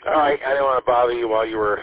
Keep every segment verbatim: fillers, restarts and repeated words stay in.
All right, I didn't want to bother you while you were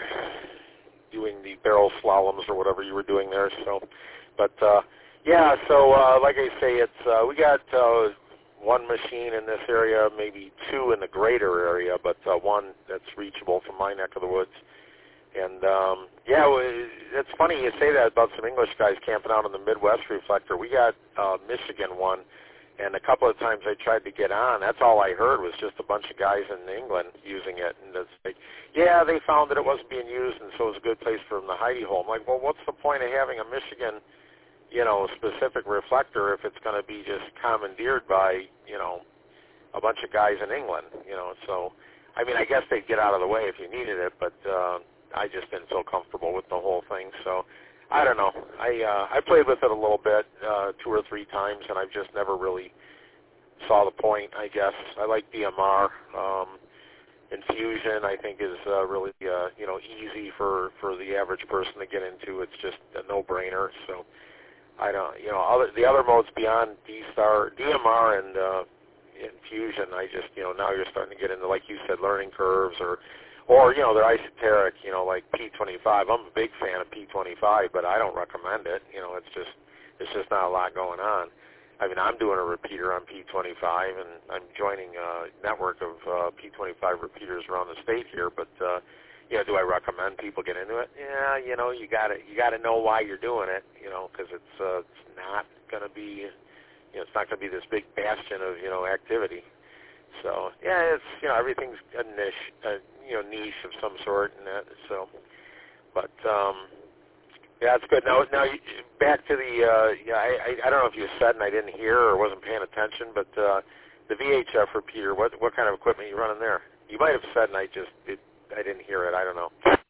doing the barrel slaloms or whatever you were doing there. So, but uh, yeah, so uh, like I say, it's uh, we got uh, one machine in this area, maybe two in the greater area, but uh, one that's reachable from my neck of the woods. And um, yeah, it's funny you say that about some English guys camping out on the Midwest reflector. We got uh, Michigan one. And a couple of times I tried to get on, that's all I heard was just a bunch of guys in England using it. And it's like, yeah, they found that it wasn't being used, and so it was a good place for them to hidey hole. I'm like, well, what's the point of having a Michigan, you know, specific reflector if it's going to be just commandeered by, you know, a bunch of guys in England, you know? So, I mean, I guess they'd get out of the way if you needed it, but uh, I just didn't feel comfortable with the whole thing. So, I don't know. I uh, I played with it a little bit, uh, two or three times, and I've just never really saw the point, I guess. I like D M R. Um, Infusion, I think, is uh, really, uh, you know, easy for, for the average person to get into. It's just a no-brainer. So, I don't, you know, other, the other modes beyond D-Star, D M R and uh, Infusion, I just, you know, now you're starting to get into, like you said, learning curves or, Or, you know, they're esoteric, you know, like P twenty-five. I'm a big fan of P twenty-five, but I don't recommend it. You know, it's just it's just not a lot going on. I mean, I'm doing a repeater on P twenty-five, and I'm joining a network of uh, P twenty-five repeaters around the state here. But, uh, you know, do I recommend people get into it? Yeah, you know, you got to you got to know why you're doing it, you know, because it's, uh, it's not going to be, you know, it's not going to be this big bastion of, you know, activity. So yeah, it's, you know, everything's a niche, a, you know, niche of some sort, and that. So, but um, yeah, it's good. Now, now you, back to the, uh, yeah, I, I, I don't know if you said and I didn't hear or wasn't paying attention, but uh, the V H F repeater, what what kind of equipment are you running there? You might have said and I just it, I didn't hear it. I don't know.